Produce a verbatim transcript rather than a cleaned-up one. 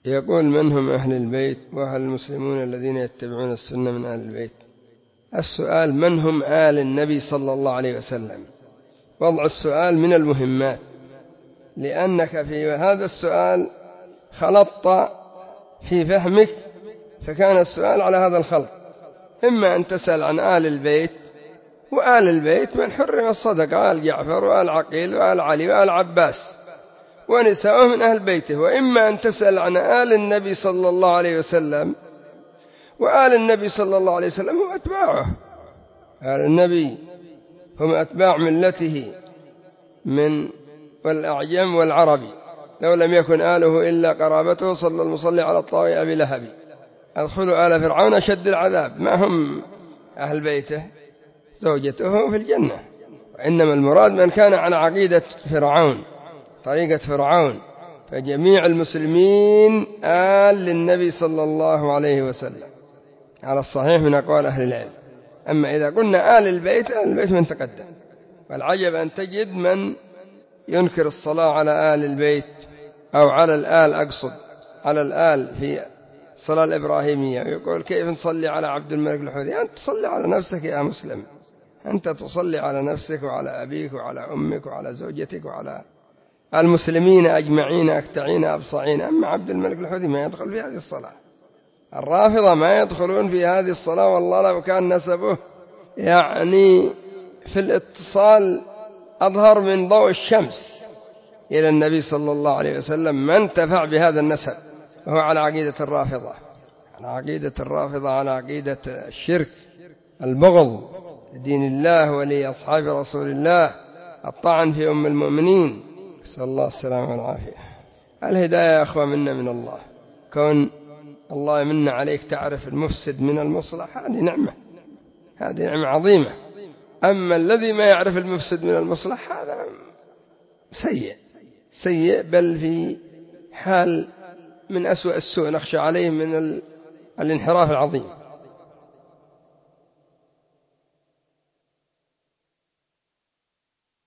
يقول: من هم أهل البيت، وهل المسلمون الذين يتبعون السنة من أهل البيت؟ السؤال من هم آل النبي صلى الله عليه وسلم. وضع السؤال من المهمات، لأنك في هذا السؤال خلطت في فهمك، فكان السؤال على هذا الخلط. إما أن تسأل عن آل البيت، وآل البيت من حرم الصدقة: آل جعفر وآل عقيل وآل علي وآل عباس ونساءه من أهل بيته. وإما أن تسأل عن آل النبي صلى الله عليه وسلم، وآل النبي صلى الله عليه وسلم هم أتباعه. آل النبي هم أتباع ملته من والأعجم والعربي، لو لم يكن آله إلا قرابته صلى المصلي على الطاغية أبي لهب. أدخلوا آل فرعون أشد العذاب، ما هم أهل بيته، زوجته في الجنة. وإنما المراد من كان على عقيدة فرعون، طريقة فرعون، فجميع المسلمين آل للنبي صلى الله عليه وسلم على الصحيح من أقوال أهل العلم. أما إذا قلنا آل البيت، آل البيت من تقدم. والعجب أن تجد من ينكر الصلاة على آل البيت، أو على الآل، أقصد على الآل في الصلاة الإبراهيمية، ويقول: كيف نصلي على عبد الملك الحوثي؟ أنت تصلي على نفسك يا مسلم، أنت تصلي على نفسك وعلى أبيك وعلى أمك وعلى زوجتك وعلى المسلمين أجمعين أكتعين أبصعين. أما عبد الملك الحوثي ما يدخل في هذه الصلاة. الرافضة ما يدخلون في هذه الصلاة، والله لو كان نسبه يعني في الاتصال أظهر من ضوء الشمس إلى النبي صلى الله عليه وسلم ما انتفع بهذا النسب، وهو على عقيدة الرافضة، على عقيدة الرافضة على عقيدة الشرك، البغض لدين الله ولي أصحاب رسول الله، الطعن في أم المؤمنين، نسأل الله السلامة والعافية. الهداية يا أخوة منا من الله، كون الله يمن عليك تعرف المفسد من المصلح، هذه نعمة، هذه نعمة عظيمة. أما الذي ما يعرف المفسد من المصلح هذا سيء سيء، بل في حال من أسوأ السوء، نخشى عليه من الانحراف العظيم.